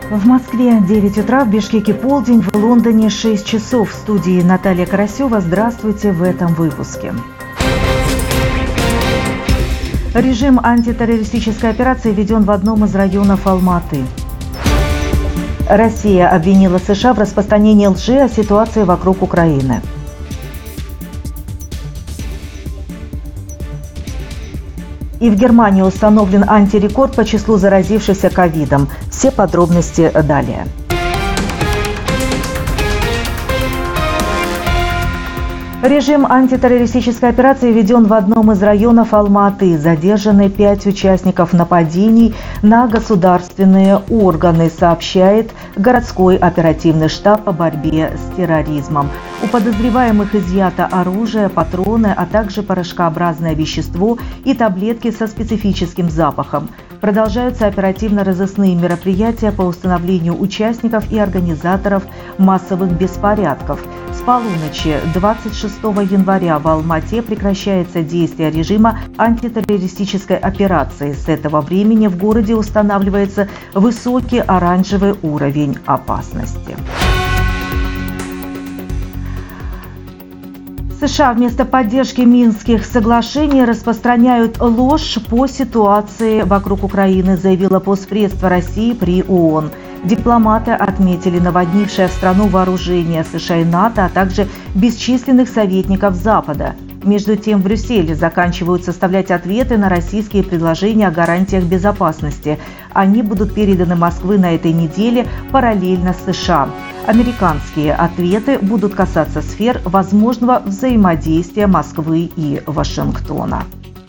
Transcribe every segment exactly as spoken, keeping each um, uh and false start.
В Москве девять утра, в Бишкеке полдень, в Лондоне шесть часов. В студии Наталья Карасева. Здравствуйте в этом выпуске. Режим антитеррористической операции введен в одном из районов Алматы. Россия обвинила США в распространении лжи о ситуации вокруг Украины. И в Германии установлен антирекорд по числу заразившихся ковидом. Все подробности далее. Режим антитеррористической операции введен в одном из районов Алматы. Задержаны пять участников нападений на государственные органы, сообщает городской оперативный штаб по борьбе с терроризмом. У подозреваемых изъято оружие, патроны, а также порошкообразное вещество и таблетки со специфическим запахом. Продолжаются оперативно-розыскные мероприятия по установлению участников и организаторов массовых беспорядков. С полуночи двадцать шестого января в Алмате прекращается действие режима антитеррористической операции. С этого времени в городе устанавливается высокий оранжевый уровень опасности. США вместо поддержки Минских соглашений распространяют ложь по ситуации вокруг Украины, заявило Постпредство России при ООН. Дипломаты отметили наводнившее страну вооружение США и НАТО, а также бесчисленных советников Запада. Между тем, в Брюсселе заканчивают составлять ответы на российские предложения о гарантиях безопасности. Они будут переданы Москве на этой неделе параллельно с США. Американские ответы будут касаться сфер возможного взаимодействия Москвы и Вашингтона.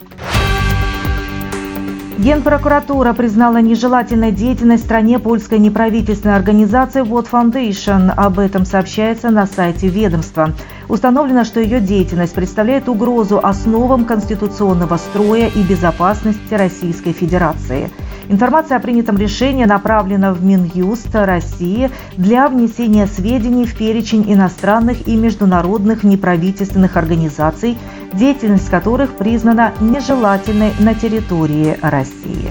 Генпрокуратура признала нежелательной деятельность в стране польской неправительственной организации World Foundation. Об этом сообщается на сайте ведомства. Установлено, что ее деятельность представляет угрозу основам конституционного строя и безопасности Российской Федерации. Информация о принятом решении направлена в Минюст России для внесения сведений в перечень иностранных и международных неправительственных организаций, деятельность которых признана нежелательной на территории России.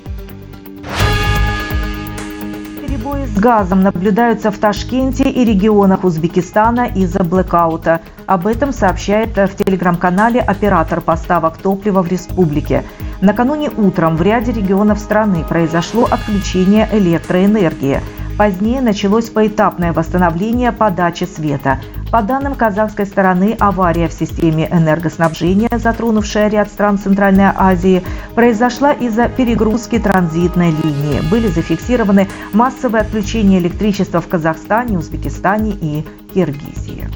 Перебои с газом наблюдаются в Ташкенте и регионах Узбекистана из-за блэкаута. Об этом сообщает в телеграм-канале оператор поставок топлива в республике. Накануне утром в ряде регионов страны произошло отключение электроэнергии. Позднее началось поэтапное восстановление подачи света. По данным казахской стороны, авария в системе энергоснабжения, затронувшая ряд стран Центральной Азии, произошла из-за перегрузки транзитной линии. Были зафиксированы массовые отключения электричества в Казахстане, Узбекистане и Киргизии.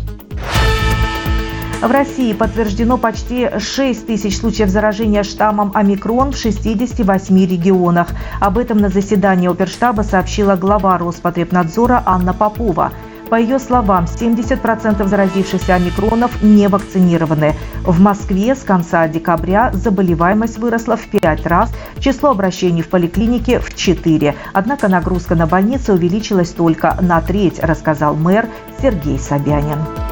В России подтверждено почти шесть тысяч случаев заражения штаммом омикрон в шестидесяти восьми регионах. Об этом на заседании оперштаба сообщила глава Роспотребнадзора Анна Попова. По ее словам, семьдесят процентов заразившихся омикронов не вакцинированы. В Москве с конца декабря заболеваемость выросла в пять раз, число обращений в поликлинике в четыре. Однако нагрузка на больницы увеличилась только на треть, рассказал мэр Сергей Собянин.